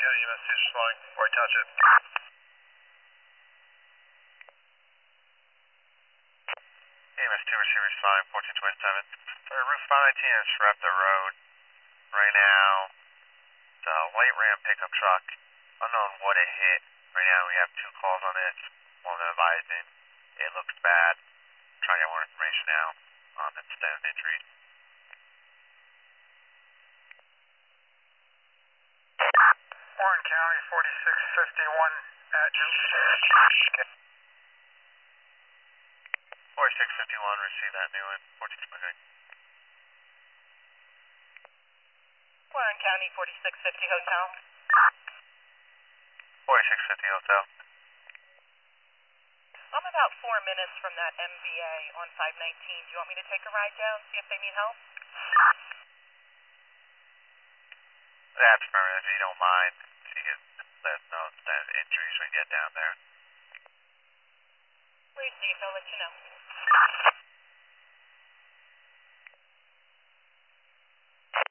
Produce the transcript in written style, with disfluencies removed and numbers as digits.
County EMS 2 responding. Roy Township. EMS 2 receiver responding, 1427. Roof 519 is wrapped the road. Right now, the white Ram pickup truck, unknown what it hit. Right now we have 2 calls on it. One of them advising it looks bad. Trying to get more information now on the extent of injury. Warren County 4651 at you. 4651, receive that new one, 1429. Warren County 4650 Hotel. 4650 Hotel. I'm about 4 minutes from that MVA on 519. Do you want me to take a ride down, see if they need help? That's perfect, if you don't mind. So you can let us know the injuries when you get down there. Received, I'll let you know.